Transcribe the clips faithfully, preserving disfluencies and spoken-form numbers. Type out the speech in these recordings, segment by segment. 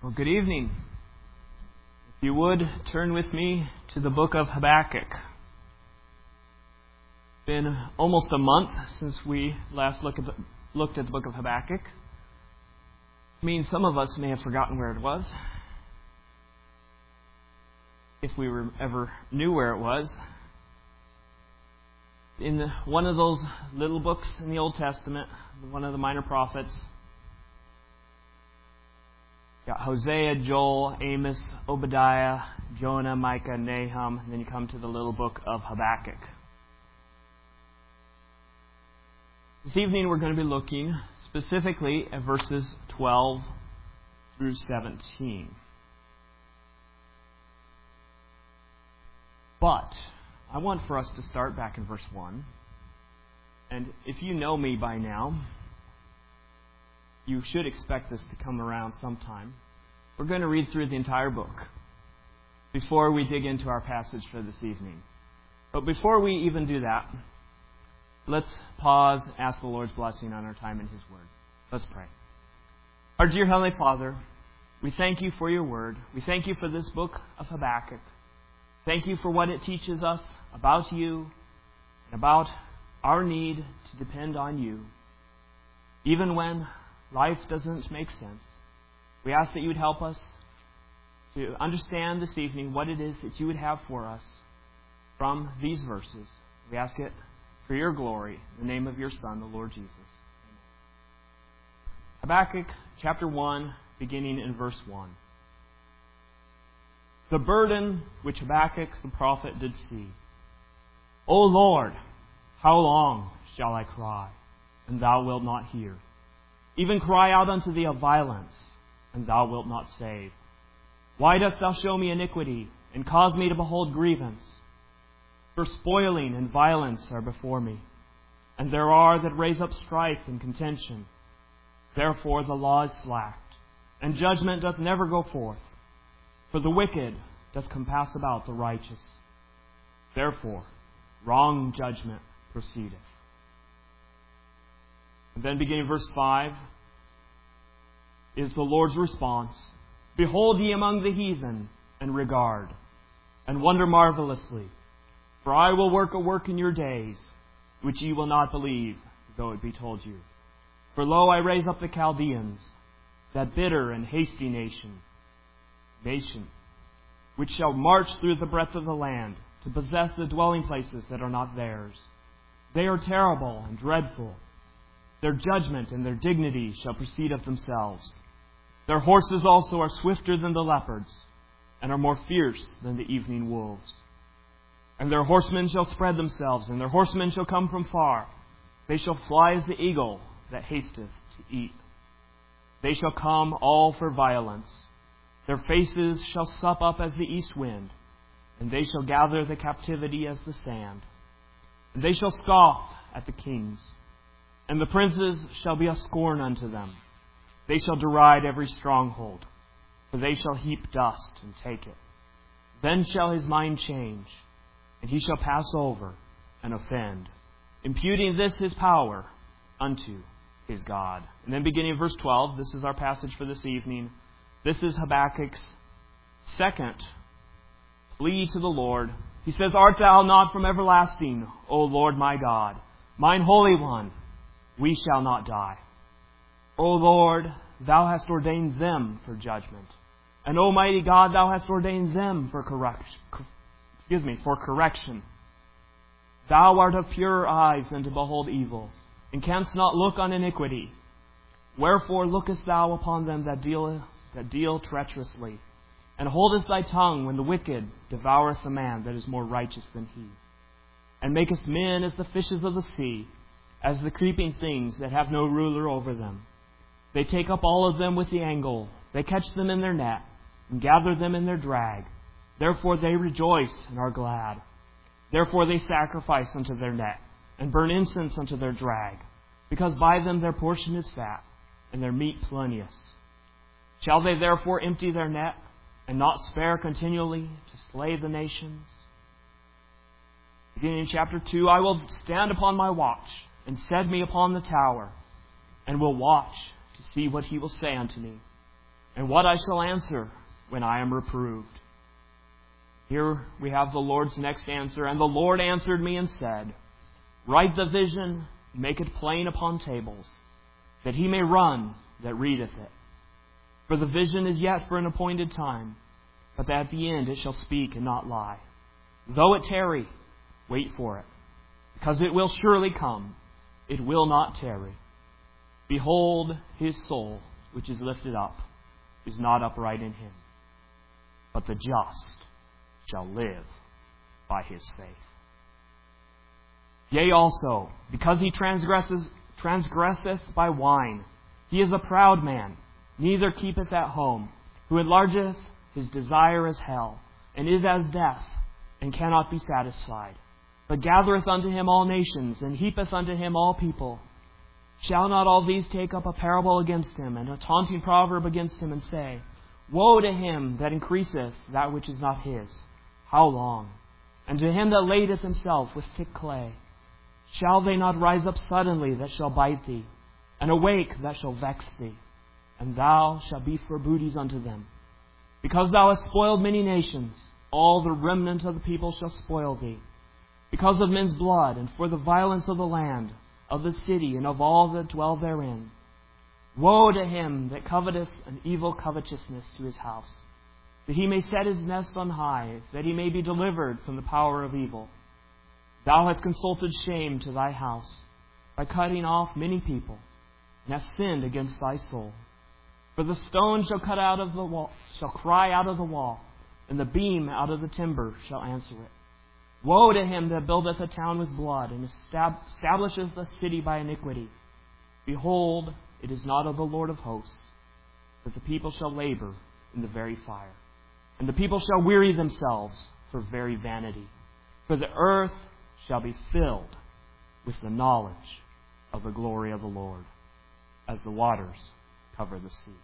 Well, good evening. If you would, turn with me to the book of Habakkuk. It's been almost a month since we last look at the, looked at the book of Habakkuk. I mean, some of us may have forgotten where it was, if we were, ever knew where it was. In the, one of those little books in the Old Testament, one of the minor prophets, got Hosea, Joel, Amos, Obadiah, Jonah, Micah, Nahum, and then you come to the little book of Habakkuk. This evening we're going to be looking specifically at verses twelve through seventeen. But I want for us to start back in verse one. And if you know me by now, you should expect this to come around sometime. We're going to read through the entire book before we dig into our passage for this evening. But before we even do that, let's pause, ask the Lord's blessing on our time in His Word. Let's pray. Our dear Heavenly Father, we thank You for Your Word. We thank You for this book of Habakkuk. Thank You for what it teaches us about You and about our need to depend on You, even when life doesn't make sense. We ask that You would help us to understand this evening what it is that You would have for us from these verses. We ask it for Your glory, in the name of Your Son, the Lord Jesus. Amen. Habakkuk chapter one, beginning in verse one. The burden which Habakkuk the prophet did see. O Lord, how long shall I cry, and Thou wilt not hear? Even cry out unto Thee of violence, and Thou wilt not save. Why dost Thou show me iniquity, and cause me to behold grievance? For spoiling and violence are before me, and there are that raise up strife and contention. Therefore the law is slacked, and judgment doth never go forth. For the wicked doth compass about the righteous. Therefore wrong judgment proceedeth. And then beginning verse five is the Lord's response. Behold ye among the heathen, and regard, and wonder marvelously. For I will work a work in your days, which ye will not believe, though it be told you. For lo, I raise up the Chaldeans, that bitter and hasty nation, nation, which shall march through the breadth of the land, to possess the dwelling places that are not theirs. They are terrible and dreadful. Their judgment and their dignity shall proceed of themselves. Their horses also are swifter than the leopards, and are more fierce than the evening wolves. And their horsemen shall spread themselves, and their horsemen shall come from far. They shall fly as the eagle that hasteth to eat. They shall come all for violence. Their faces shall sup up as the east wind, and they shall gather the captivity as the sand. And they shall scoff at the kings, and the princes shall be a scorn unto them. They shall deride every stronghold, for they shall heap dust and take it. Then shall his mind change, and he shall pass over and offend, imputing this his power unto his God. And then beginning of verse twelve, this is our passage for this evening. This is Habakkuk's second plea to the Lord. He says, Art Thou not from everlasting, O Lord my God, mine Holy One? We shall not die. O Lord, Thou hast ordained them for judgment. And O mighty God, Thou hast ordained them for correction. Excuse me, for correction. Thou art of purer eyes than to behold evil, and canst not look on iniquity. Wherefore lookest Thou upon them that deal that deal treacherously, and holdest Thy tongue when the wicked devoureth a man that is more righteous than he, and makest men as the fishes of the sea, as the creeping things that have no ruler over them. They take up all of them with the angle. They catch them in their net, and gather them in their drag. Therefore they rejoice and are glad. Therefore they sacrifice unto their net, and burn incense unto their drag, because by them their portion is fat, and their meat plenteous. Shall they therefore empty their net, and not spare continually to slay the nations? Beginning in chapter two, I will stand upon my watch, and set me upon the tower, and will watch to see what he will say unto me. and what I shall answer when I am reproved. Here we have the Lord's next answer. And the Lord answered me and said, Write the vision, make it plain upon tables, that he may run that readeth it. For the vision is yet for an appointed time, but at the end it shall speak and not lie. Though it tarry, wait for it, because it will surely come. It will not tarry. Behold, his soul, which is lifted up, is not upright in him, but the just shall live by his faith. Yea, also, because he transgresseth, transgresseth by wine, he is a proud man, neither keepeth at home, who enlargeth his desire as hell, and is as death, and cannot be satisfied, but gathereth unto him all nations, and heapeth unto him all people. Shall not all these take up a parable against him, and a taunting proverb against him, and say, Woe to him that increaseth that which is not his! How long? And to him that ladeth himself with thick clay. Shall they not rise up suddenly that shall bite thee, and awake that shall vex thee? And thou shalt be for booties unto them. Because thou hast spoiled many nations, all the remnant of the people shall spoil thee. Because of men's blood, and for the violence of the land, of the city, and of all that dwell therein. Woe to him that coveteth an evil covetousness to his house, that he may set his nest on high, that he may be delivered from the power of evil. Thou hast consulted shame to thy house, by cutting off many people, and hast sinned against thy soul. For the stone shall cut out of the wall, shall cry out of the wall, and the beam out of the timber shall answer it. Woe to him that buildeth a town with blood, and establisheth a city by iniquity. Behold, it is not of the Lord of hosts, but the people shall labor in the very fire. And the people shall weary themselves for very vanity. For the earth shall be filled with the knowledge of the glory of the Lord, as the waters cover the sea.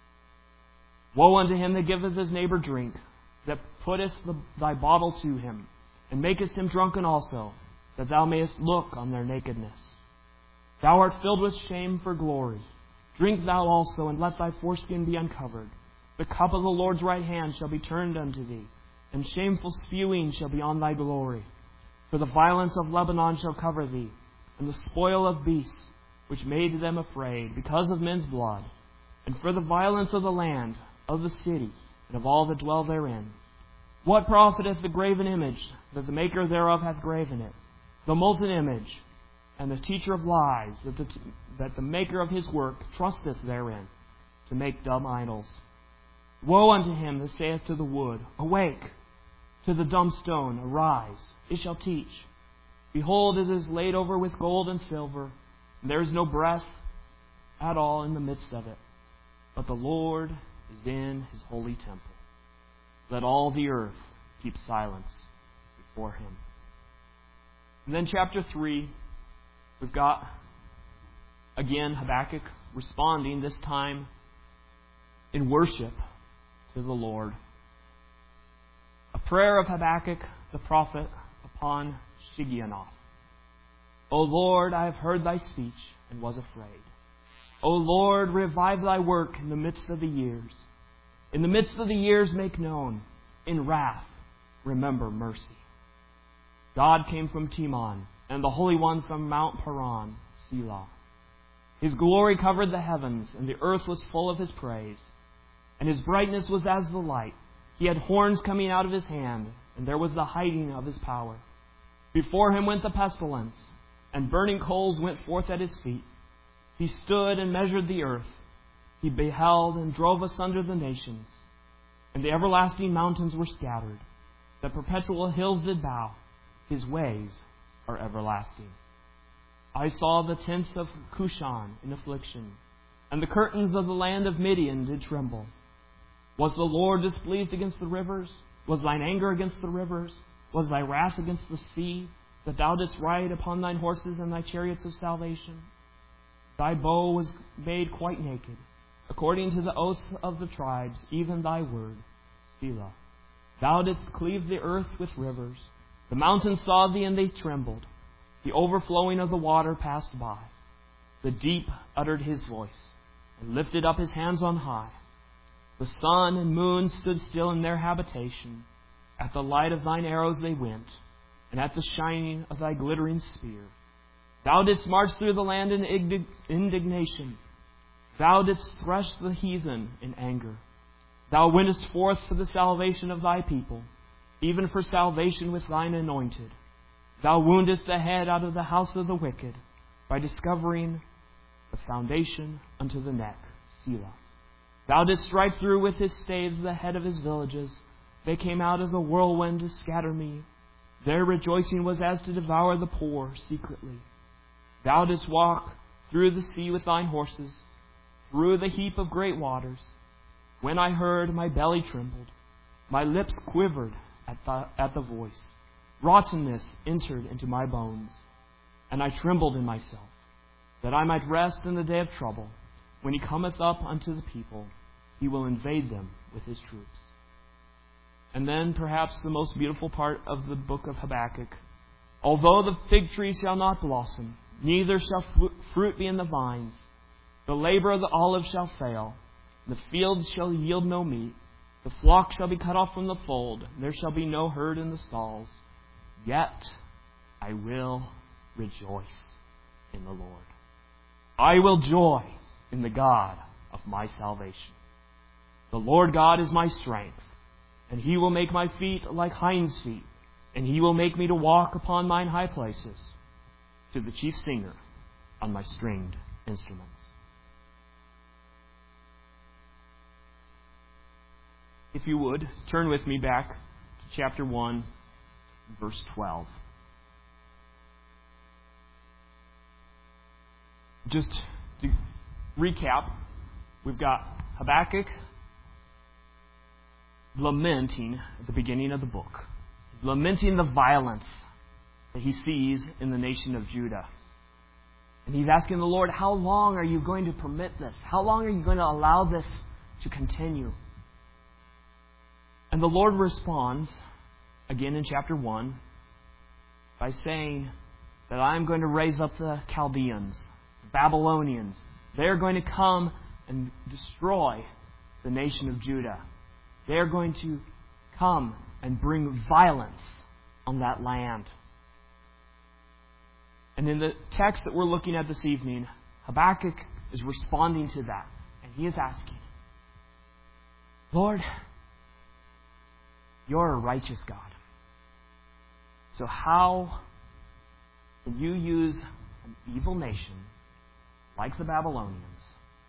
Woe unto him that giveth his neighbor drink, that puttest the, thy bottle to him, and makest him drunken also, that thou mayest look on their nakedness. Thou art filled with shame for glory. Drink thou also, and let thy foreskin be uncovered. The cup of the Lord's right hand shall be turned unto thee, and shameful spewing shall be on thy glory. For the violence of Lebanon shall cover thee, and the spoil of beasts, which made them afraid, because of men's blood, and for the violence of the land, of the city, and of all that dwell therein. What profiteth the graven image, that the maker thereof hath graven it? The molten image, and the teacher of lies, that the, that the maker of his work trusteth therein, to make dumb idols. Woe unto him that saith to the wood, Awake! To the dumb stone, Arise! It shall teach. Behold, it is laid over with gold and silver, and there is no breath at all in the midst of it. But the Lord is in his holy temple. Let all the earth keep silence before him. And then chapter three, we've got, again, Habakkuk responding, this time in worship to the Lord. A prayer of Habakkuk the prophet upon Shigionoth. O Lord, I have heard thy speech and was afraid. O Lord, revive thy work in the midst of the years. In the midst of the years make known. In wrath remember mercy. God came from Teman, and the Holy One from Mount Paran, Selah. His glory covered the heavens, and the earth was full of his praise. And his brightness was as the light. He had horns coming out of his hand, and there was the hiding of his power. Before him went the pestilence, and burning coals went forth at his feet. He stood and measured the earth. He beheld and drove asunder the nations. And the everlasting mountains were scattered. The perpetual hills did bow. His ways are everlasting. I saw the tents of Cushan in affliction, and the curtains of the land of Midian did tremble. Was the Lord displeased against the rivers? Was thine anger against the rivers? Was thy wrath against the sea, that thou didst ride upon thine horses and thy chariots of salvation? Thy bow was made quite naked, according to the oaths of the tribes, even thy word, Selah. Thou didst cleave the earth with rivers. The mountains saw thee, and they trembled. The overflowing of the water passed by. The deep uttered his voice, and lifted up his hands on high. The sun and moon stood still in their habitation. At the light of thine arrows they went, and at the shining of thy glittering spear. Thou didst march through the land in indig- indignation. Thou didst thresh the heathen in anger. Thou wentest forth for the salvation of thy people, even for salvation with thine anointed. Thou woundest the head out of the house of the wicked, by discovering the foundation unto the neck. Selah. Thou didst strike through with his staves the head of his villages. They came out as a whirlwind to scatter me. Their rejoicing was as to devour the poor secretly. Thou didst walk through the sea with thine horses, through the heap of great waters. When I heard, my belly trembled. My lips quivered at the, at the voice. Rottenness entered into my bones, and I trembled in myself, that I might rest in the day of trouble. When he cometh up unto the people, he will invade them with his troops. And then perhaps the most beautiful part of the book of Habakkuk. Although the fig tree shall not blossom, neither shall fruit be in the vines, the labor of the olive shall fail, the fields shall yield no meat, the flock shall be cut off from the fold, there shall be no herd in the stalls. Yet I will rejoice in the Lord. I will joy in the God of my salvation. The Lord God is my strength, and he will make my feet like hinds' feet, and he will make me to walk upon mine high places. To the chief singer on my stringed instruments. If you would, turn with me back to chapter one, verse twelve. Just to recap, we've got Habakkuk lamenting at the beginning of the book. He's lamenting the violence that he sees in the nation of Judah. And he's asking the Lord, how long are you going to permit this? How long are you going to allow this to continue? And the Lord responds, again in chapter one, by saying that I'm going to raise up the Chaldeans, the Babylonians. They're going to come and destroy the nation of Judah. They're going to come and bring violence on that land. And in the text that we're looking at this evening, Habakkuk is responding to that. And he is asking, Lord, you're a righteous God. So how can you use an evil nation like the Babylonians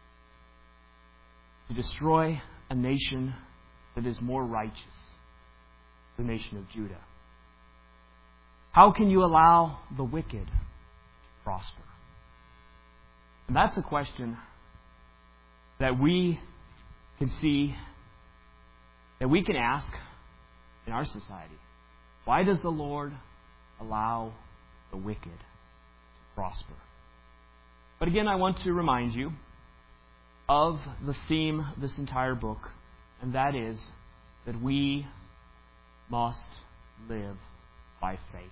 to destroy a nation that is more righteous, the nation of Judah? How can you allow the wicked to prosper? And that's a question that we can see, that we can ask in our society. Why does the Lord allow the wicked to prosper? But again, I want to remind you of the theme of this entire book, and that is that we must live by faith.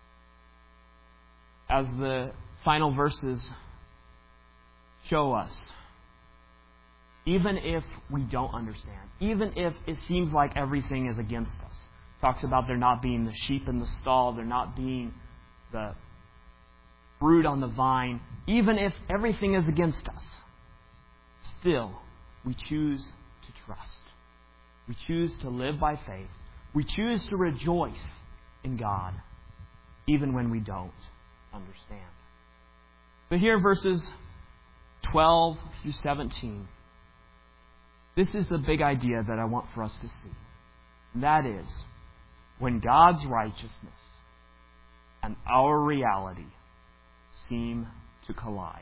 As the final verses show us, even if we don't understand, even if it seems like everything is against us, talks about there not being the sheep in the stall, there not being the fruit on the vine, even if everything is against us, still we choose to trust. We choose to live by faith. We choose to rejoice in God, even when we don't understand. So here, verses twelve through seventeen. This is the big idea that I want for us to see. And that is, when God's righteousness and our reality seem to collide,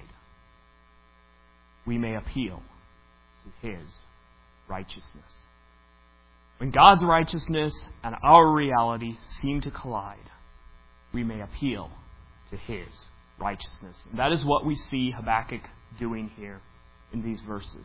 we may appeal to His righteousness. When God's righteousness and our reality seem to collide, we may appeal to His righteousness. And that is what we see Habakkuk doing here in these verses.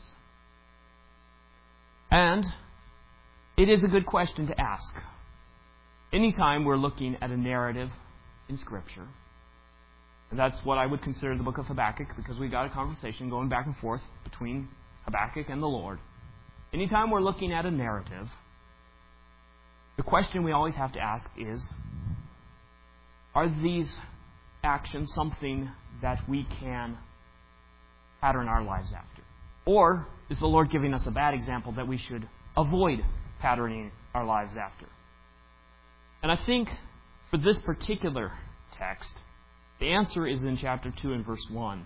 And it is a good question to ask. Anytime we're looking at a narrative in Scripture, and that's what I would consider the book of Habakkuk, because we got a conversation going back and forth between Habakkuk and the Lord. anytime we're looking at a narrative, the question we always have to ask is, are these actions something that we can pattern our lives after? Or is the Lord giving us a bad example that we should avoid patterning our lives after? And I think for this particular text, the answer is in chapter two and verse one.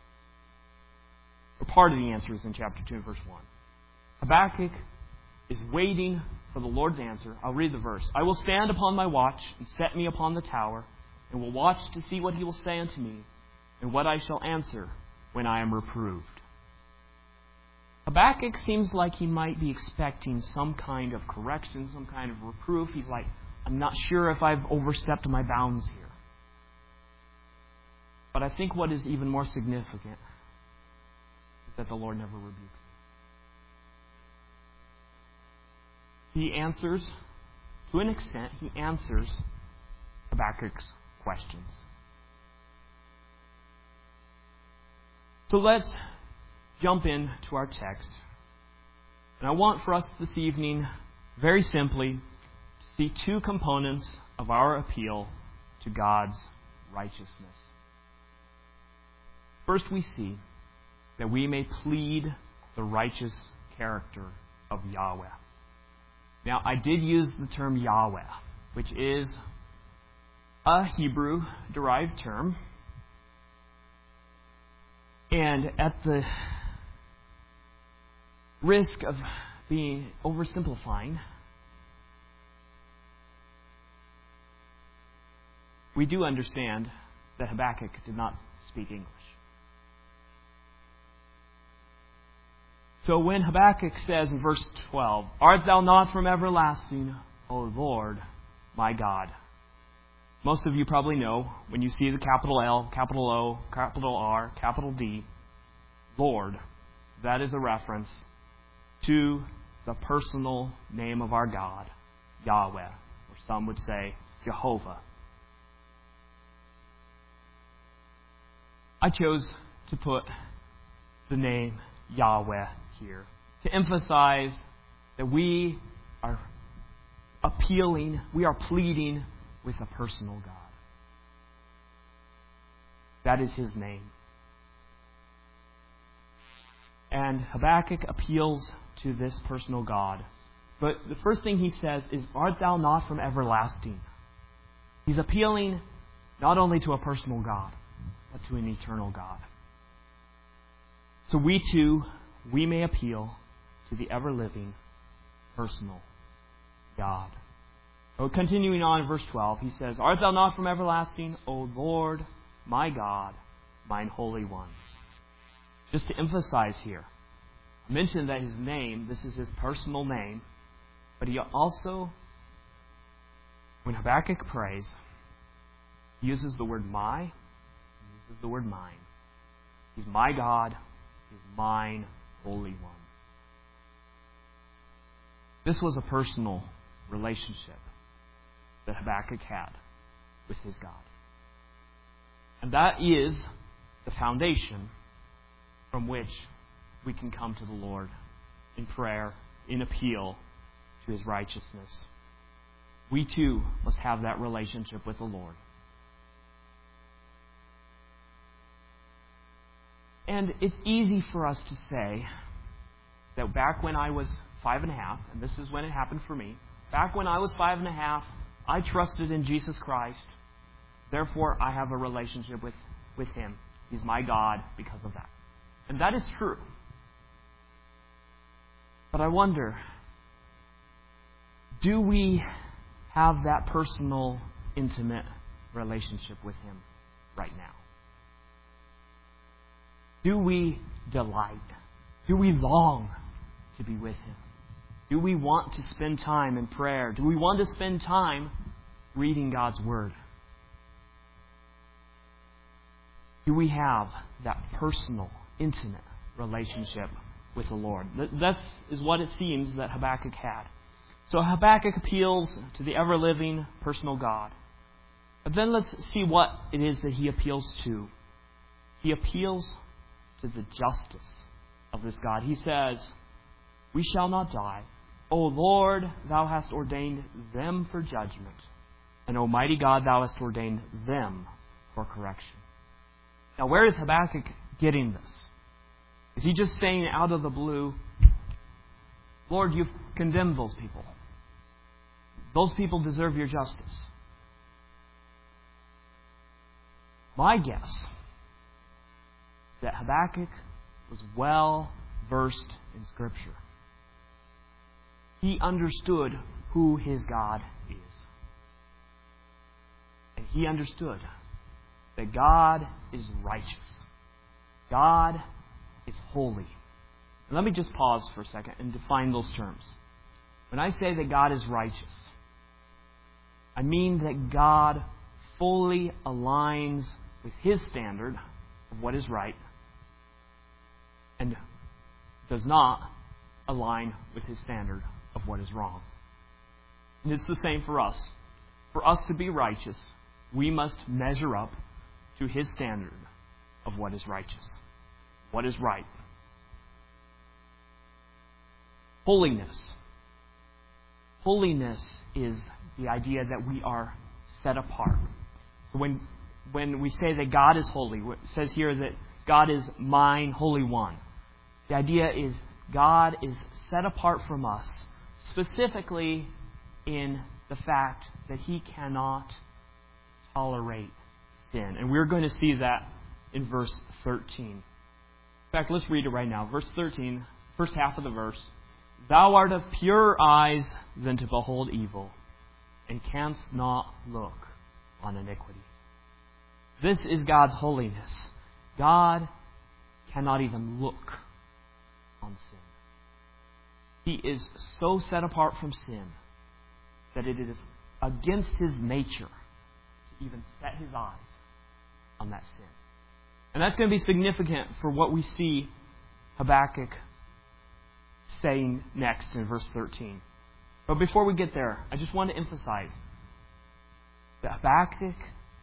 Or part of the answer is in chapter two and verse one. Habakkuk is waiting for the Lord's answer. I'll read the verse. I will stand upon my watch and set me upon the tower, and will watch to see what he will say unto me, and what I shall answer when I am reproved. Habakkuk seems like he might be expecting some kind of correction, some kind of reproof. He's like, I'm not sure if I've overstepped my bounds here. But I think what is even more significant is that the Lord never rebukes him. He answers, to an extent, he answers Habakkuk's questions. So let's jump into our text. And I want for us this evening, very simply, to see two components of our appeal to God's righteousness. First, we see that we may plead the righteous character of Yahweh. Now, I did use the term Yahweh, which is a Hebrew-derived term. And at the risk of being oversimplifying, we do understand that Habakkuk did not speak English. So when Habakkuk says in verse twelve, Art thou not from everlasting, O Lord, my God? Most of you probably know, when you see the capital L, capital O, capital R, capital D, Lord, that is a reference to the personal name of our God, Yahweh, or some would say Jehovah. I chose to put the name Yahweh here to emphasize that we are appealing, we are pleading with a personal God. That is His name. And Habakkuk appeals to this personal God. But the first thing he says is, Art thou not from everlasting? He's appealing not only to a personal God, but to an eternal God. So we too, we may appeal to the ever-living, personal God. So continuing on in verse twelve, he says, Art thou not from everlasting, O Lord, my God, mine Holy One? Just to emphasize here, I mentioned that his name, this is his personal name, but he also, when Habakkuk prays, he uses the word my, he uses the word mine. He's my God, He's mine Holy One. This was a personal relationship that Habakkuk had with his God. And that is the foundation from which we can come to the Lord in prayer, in appeal to His righteousness. We too must have that relationship with the Lord. And it's easy for us to say that back when I was five and a half, and this is when it happened for me, back when I was five and a half, I trusted in Jesus Christ. Therefore, I have a relationship with, with Him. He's my God because of that. And that is true. But I wonder, do we have that personal, intimate relationship with Him right now? Do we delight? Do we long to be with Him? Do we want to spend time in prayer? Do we want to spend time reading God's Word? Do we have that personal, intimate relationship with the Lord? That is what it seems that Habakkuk had. So Habakkuk appeals to the ever-living, personal God. But then let's see what it is that he appeals to. He appeals to the justice of this God. He says, we shall not die. O Lord, Thou hast ordained them for judgment, and Almighty God, Thou hast ordained them for correction. Now, where is Habakkuk getting this? Is he just saying out of the blue, Lord, you've condemned those people. Those people deserve your justice. My guess is that Habakkuk was well versed in Scripture. He understood who his God is. And he understood that God is righteous. God is holy. And let me just pause for a second and define those terms. When I say that God is righteous, I mean that God fully aligns with His standard of what is right and does not align with His standard of what is wrong. And it's the same for us. For us to be righteous, we must measure up to His standard of what is righteous, what is right. Holiness. Holiness is the idea that we are set apart. When, when we say that God is holy, it says here that God is mine, Holy One. The idea is God is set apart from us, specifically in the fact that He cannot tolerate sin. And we're going to see that in verse thirteen. In fact, let's read it right now. Verse thirteen, first half of the verse. Thou art of purer eyes than to behold evil, and canst not look on iniquity. This is God's holiness. God cannot even look on sin. He is so set apart from sin that it is against His nature to even set His eyes on that sin. And that's going to be significant for what we see Habakkuk saying next in verse thirteen. But before we get there, I just want to emphasize that Habakkuk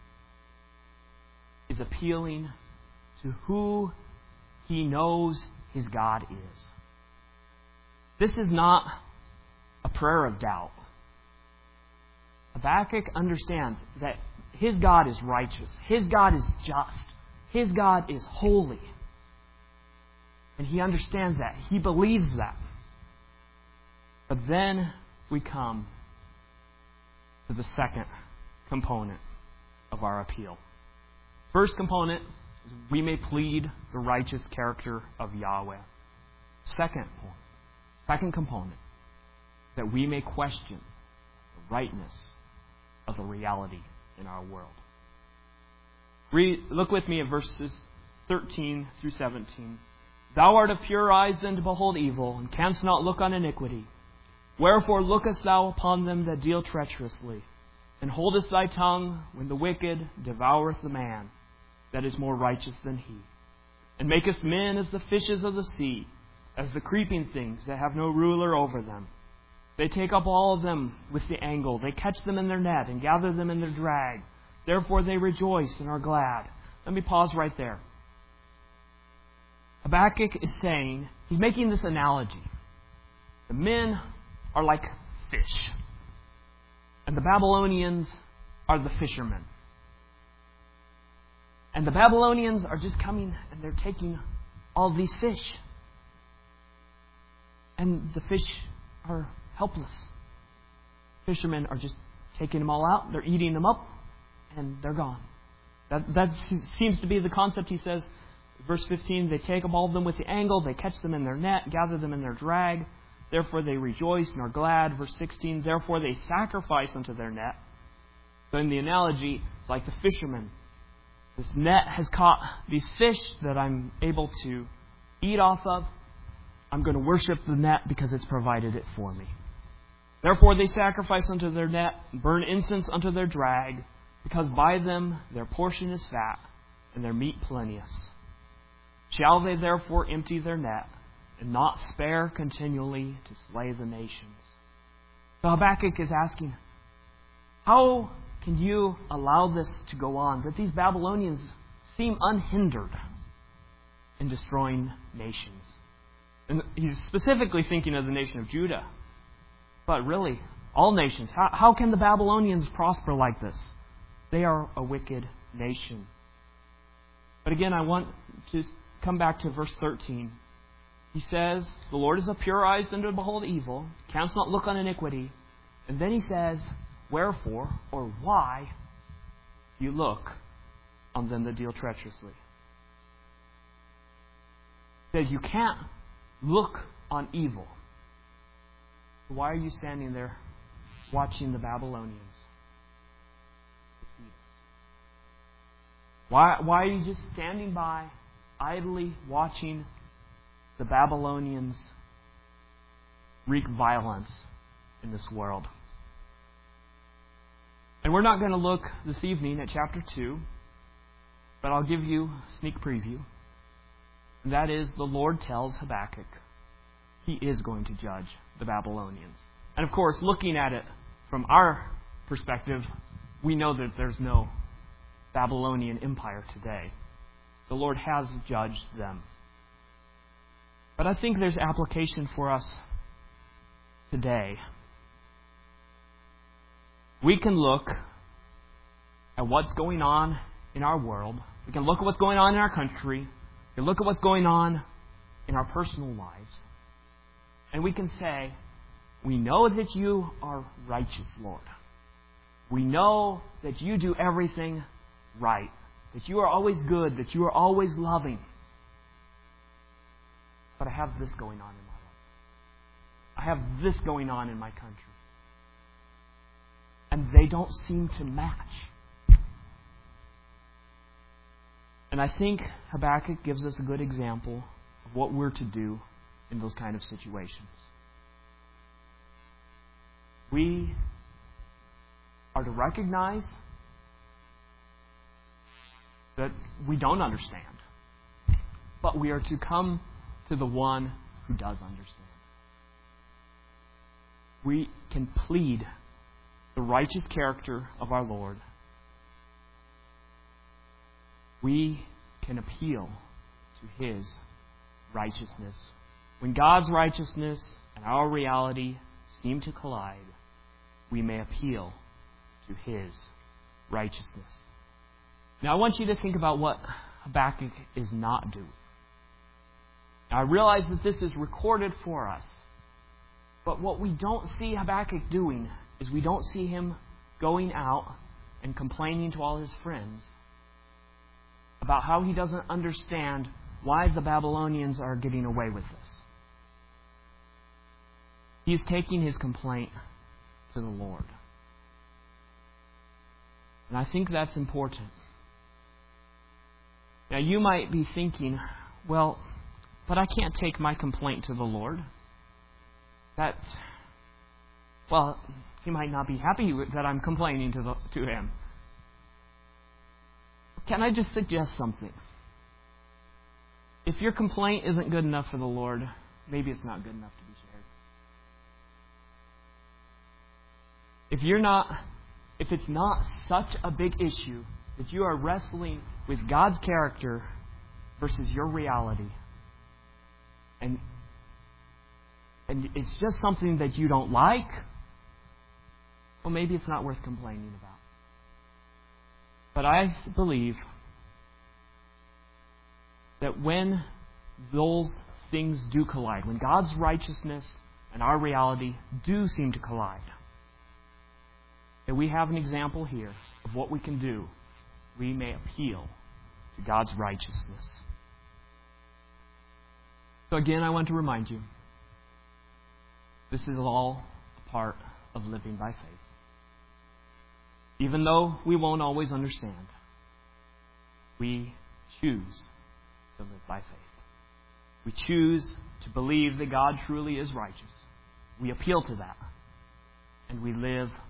is appealing to who he knows his God is. This is not a prayer of doubt. Habakkuk understands that his God is righteous. His God is just. His God is holy. And he understands that. He believes that. But then we come to the second component of our appeal. First component is we may plead the righteous character of Yahweh. Second point, second component, that we may question the rightness of the reality in our world. Read, look with me at verses thirteen through seventeen. Thou art of pure eyes then to behold evil, and canst not look on iniquity. Wherefore lookest thou upon them that deal treacherously, and holdest thy tongue when the wicked devoureth the man that is more righteous than he, and makest men as the fishes of the sea, as the creeping things that have no ruler over them. They take up all of them with the angle. They catch them in their net and gather them in their drag. Therefore they rejoice and are glad. Let me pause right there. Habakkuk is saying, he's making this analogy. The men are like fish, and the Babylonians are the fishermen. And the Babylonians are just coming and they're taking all these fish. And the fish are helpless. Fishermen are just taking them all out, they're eating them up, and they're gone. That, that seems to be the concept, he says. Verse fifteen, they take up all of them with the angle, they catch them in their net, gather them in their drag. Therefore they rejoice and are glad. Verse sixteen, therefore they sacrifice unto their net. So in the analogy, it's like the fishermen. This net has caught these fish that I'm able to eat off of. I'm going to worship the net because it's provided it for me. Therefore they sacrifice unto their net, burn incense unto their drag, because by them their portion is fat, and their meat plenteous. Shall they therefore empty their net, and not spare continually to slay the nations? So Habakkuk is asking, how can you allow this to go on, that these Babylonians seem unhindered in destroying nations? And he's specifically thinking of the nation of Judah. But really, all nations. How, how can the Babylonians prosper like this? They are a wicked nation. But again, I want to come back to verse thirteen. He says, the Lord is a pure eyes unto behold evil, canst not look on iniquity. And then he says, wherefore, or why, do you look on them that deal treacherously? He says, you can't look on evil. Why are you standing there watching the Babylonians? Why, why are you just standing by, idly watching the Babylonians wreak violence in this world? And we're not going to look this evening at chapter two, but I'll give you a sneak preview. And that is, the Lord tells Habakkuk He is going to judge the Babylonians. And of course, looking at it from our perspective, we know that there's no Babylonian empire today. The Lord has judged them. But I think there's application for us today. We can look at what's going on in our world. We can look at what's going on in our country. We can look at what's going on in our personal lives. And we can say, we know that you are righteous, Lord. We know that you do everything right. That you are always good. That you are always loving. But I have this going on in my life. I have this going on in my country. And they don't seem to match. And I think Habakkuk gives us a good example of what we're to do in those kind of situations. We are to recognize that we don't understand. But we are to come to the one who does understand. We can plead the righteous character of our Lord. We can appeal to His righteousness. When God's righteousness and our reality seem to collide, we may appeal to His righteousness. Now I want you to think about what Habakkuk is not doing. Now, I realize that this is recorded for us. But what we don't see Habakkuk doing is we don't see him going out and complaining to all his friends about how he doesn't understand why the Babylonians are getting away with this. He's taking his complaint to the Lord. And I think that's important. Now you might be thinking, well, but I can't take my complaint to the Lord. That, well, He might not be happy that I'm complaining to the, to Him. Can I just suggest something? If your complaint isn't good enough for the Lord, maybe it's not good enough to be shared. If you're not, if it's not such a big issue that you are wrestling with God's character versus your reality, and and it's just something that you don't like, well, maybe it's not worth complaining about. But I believe that when those things do collide, when God's righteousness and our reality do seem to collide, that we have an example here of what we can do. We may appeal to God's righteousness. So again, I want to remind you, this is all a part of living by faith. Even though we won't always understand, we choose to live by faith. We choose to believe that God truly is righteous. We appeal to that, and we live